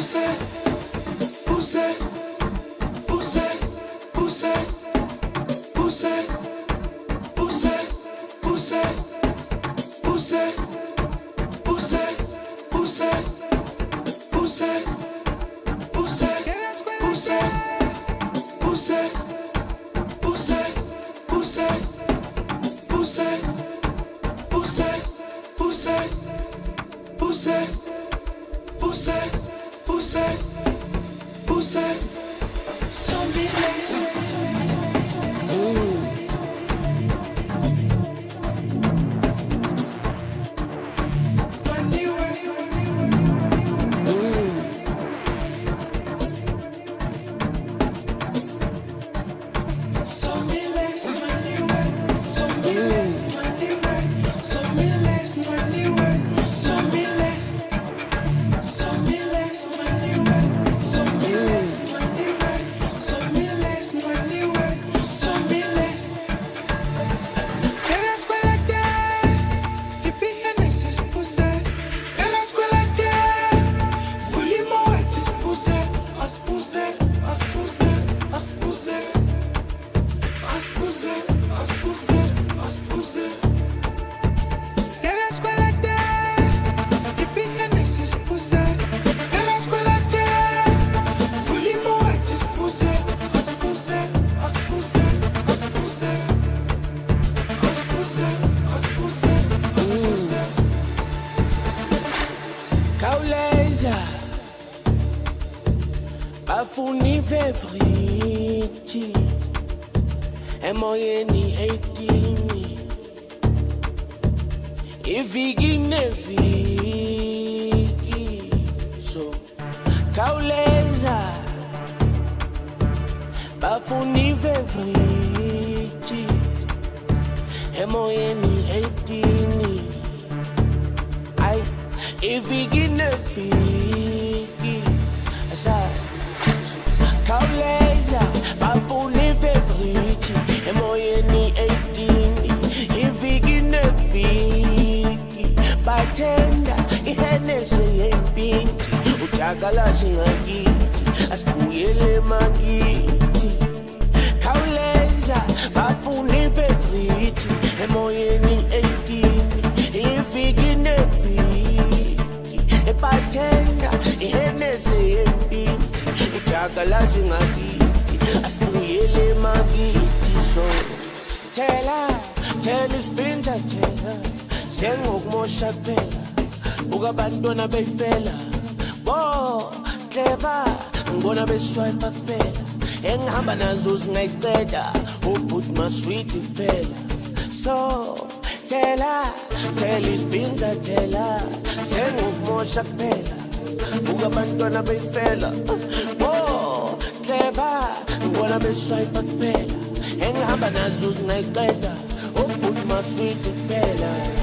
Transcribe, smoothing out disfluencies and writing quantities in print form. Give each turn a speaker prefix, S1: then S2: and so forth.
S1: Bafuni favorite emoyeni 18 iviki neviki so kauleza bafuni favorite emoyeni 18 ai iviki neviki asa Kauleza, bafuni favorite emoyeni 18 iviki neviki batenda ihenese yempinti ujakala singakithi asibuyele makithi Kauleza, bafuni favorite emoyeni 18 iviki neviki batenda ihenese yempinti ujakala singakithi asibuyele makithi so tell ispinta tell sengokumosha kuphela buka abantwana befela bo clever ngibona beswipe kuphela engihamba nazo zingayiqeda ubut my sweet fella so tell ispinta tell sengokumosha kuphela buka abantwana befela clever ngibona beswipe kuphela engihamba nazo zingayiqeda ubut my sweet fella